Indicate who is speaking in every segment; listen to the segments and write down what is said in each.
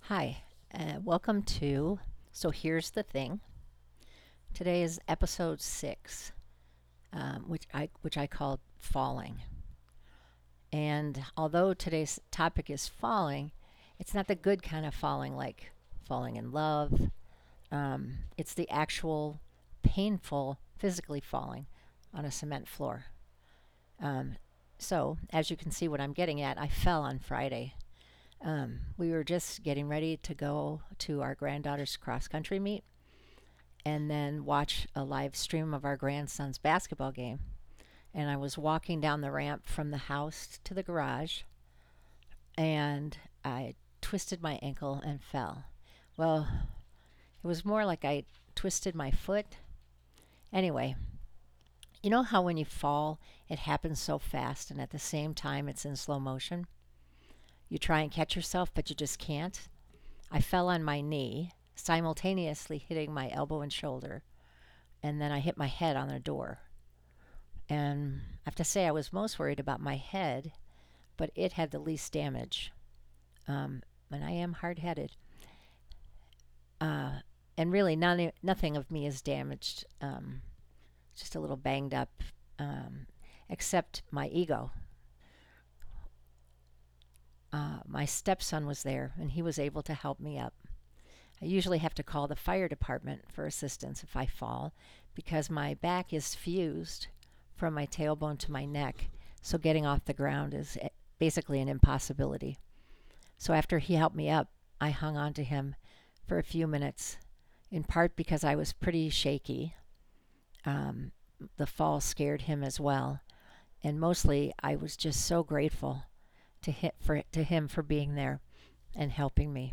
Speaker 1: Hi, welcome to So Here's the Thing. Today is episode 6, which I called Falling. And although today's topic is falling, it's not the good kind of falling like falling in love. It's the actual painful, physically falling on a cement floor. Um, so, as you can see, what I'm getting at, I fell on Friday. We were just getting ready to go to our granddaughter's cross country meet and then watch a live stream of our grandson's basketball game. And I was walking down the ramp from the house to the garage and I twisted my ankle and fell. Well, it was more like I twisted my foot. Anyway, you know how when you fall, it happens so fast and at the same time it's in slow motion? You try and catch yourself, but you just can't. I fell on my knee, simultaneously hitting my elbow and shoulder, and then I hit my head on a door. And I have to say, I was most worried about my head, but it had the least damage. And I am hard headed. And really, nothing of me is damaged, just a little banged up, except my ego. My stepson was there, and he was able to help me up. I usually have to call the fire department for assistance if I fall because my back is fused from my tailbone to my neck, so getting off the ground is basically an impossibility. So after he helped me up, I hung on to him for a few minutes, in part because I was pretty shaky. The fall scared him as well, and mostly I was just so grateful to him for being there and helping me.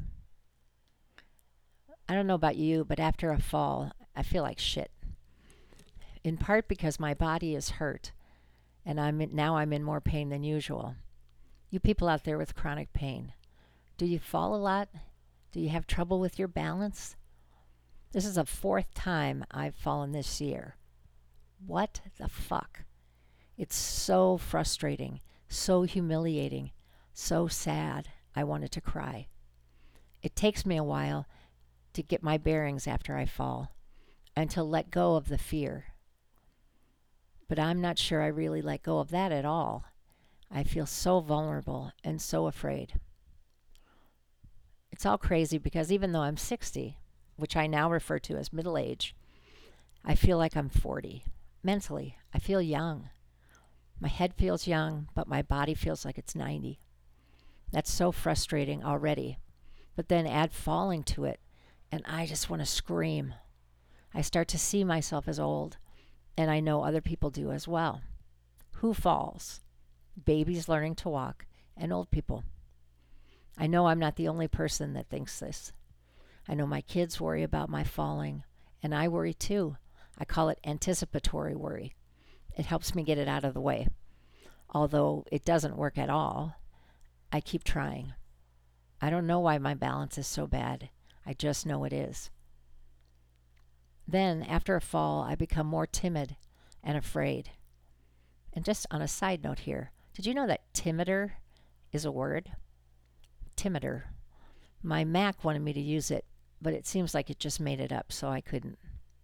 Speaker 1: I don't know about you, but after a fall, I feel like shit. In part because my body is hurt and now I'm in more pain than usual. You people out there with chronic pain, do you fall a lot? Do you have trouble with your balance? This is the fourth time I've fallen this year. What the fuck? It's so frustrating, so humiliating, so sad. I wanted to cry. It takes me a while to get my bearings after I fall and to let go of the fear. But I'm not sure I really let go of that at all. I feel so vulnerable and so afraid. It's all crazy because even though I'm 60, which I now refer to as middle age, I feel like I'm 40. Mentally, I feel young. My head feels young, but my body feels like it's 90. That's so frustrating already. But then add falling to it, and I just want to scream. I start to see myself as old, and I know other people do as well. Who falls? Babies learning to walk and old people. I know I'm not the only person that thinks this. I know my kids worry about my falling, and I worry too. I call it anticipatory worry. It helps me get it out of the way. Although it doesn't work at all, I keep trying. I don't know why my balance is so bad. I just know it is. Then, after a fall, I become more timid and afraid. And just on a side note here, did you know that timider is a word? Timider. My Mac wanted me to use it, but it seems like it just made it up, so I couldn't.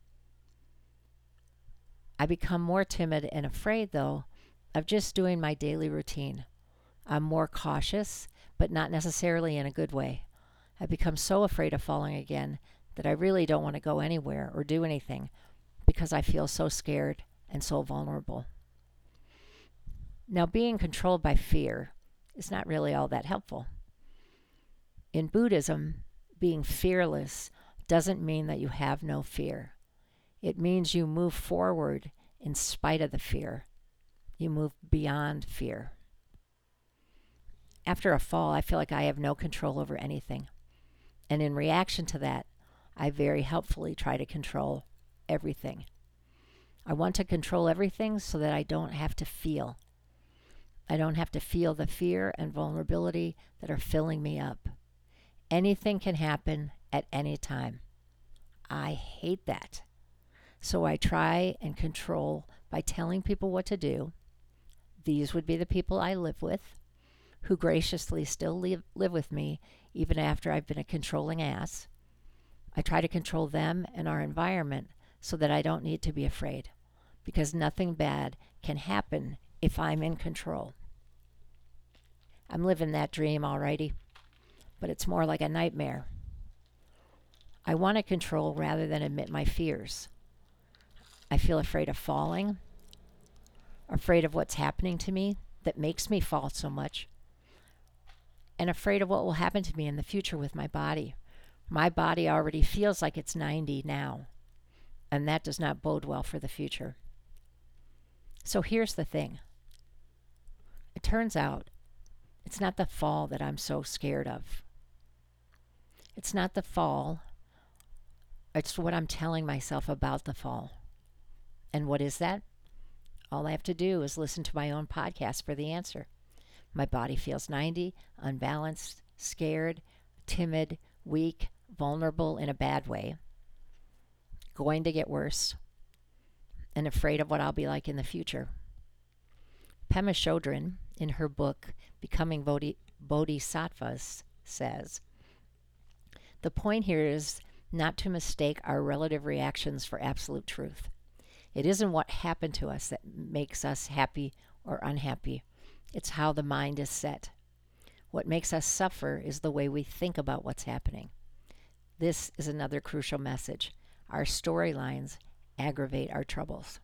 Speaker 1: I become more timid and afraid, though, of just doing my daily routine. I'm more cautious, but not necessarily in a good way. I become so afraid of falling again that I really don't want to go anywhere or do anything because I feel so scared and so vulnerable. Now, being controlled by fear is not really all that helpful. In Buddhism, being fearless doesn't mean that you have no fear. It means you move forward in spite of the fear. You move beyond fear. After a fall, I feel like I have no control over anything. And in reaction to that, I very helpfully try to control everything. I want to control everything so that I don't have to feel. I don't have to feel the fear and vulnerability that are filling me up. Anything can happen at any time. I hate that. So I try and control by telling people what to do. These would be the people I live with. who graciously still live with me even after I've been a controlling ass. I try to control them and our environment so that I don't need to be afraid, because nothing bad can happen if I'm in control. I'm living that dream, alrighty, but it's more like a nightmare. I want to control rather than admit my fears. I feel afraid of falling, afraid of what's happening to me that makes me fall so much, and afraid of what will happen to me in the future with my body. My body already feels like it's 90 now, and that does not bode well for the future. So here's the thing. It turns out it's not the fall that I'm so scared of. It's not the fall. It's what I'm telling myself about the fall. And what is that? All I have to do is listen to my own podcast for the answer. My body feels 90, unbalanced, scared, timid, weak, vulnerable in a bad way, going to get worse, and afraid of what I'll be like in the future. Pema Chodron, in her book Becoming Bodhisattvas, says, the point here is not to mistake our relative reactions for absolute truth. It isn't what happened to us that makes us happy or unhappy. It's how the mind is set. What makes us suffer is the way we think about what's happening. This is another crucial message. Our storylines aggravate our troubles.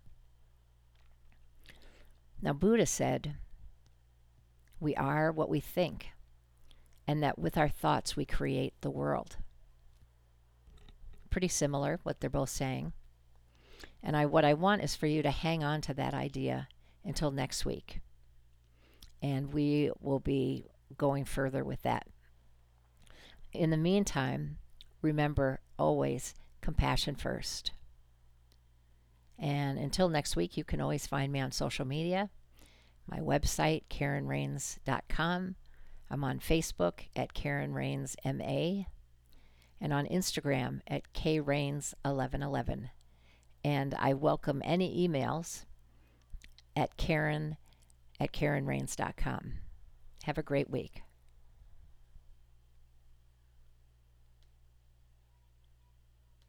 Speaker 1: Now, Buddha said, we are what we think, and that with our thoughts we create the world. Pretty similar, what they're both saying. And what I want is for you to hang on to that idea until next week. And we will be going further with that. In the meantime, remember always compassion first. And until next week, you can always find me on social media. My website, KarenRains.com. I'm on Facebook at KarenRainsMA. And on Instagram at KRains1111. And I welcome any emails at Karen@KarenRains.com. Have a great week.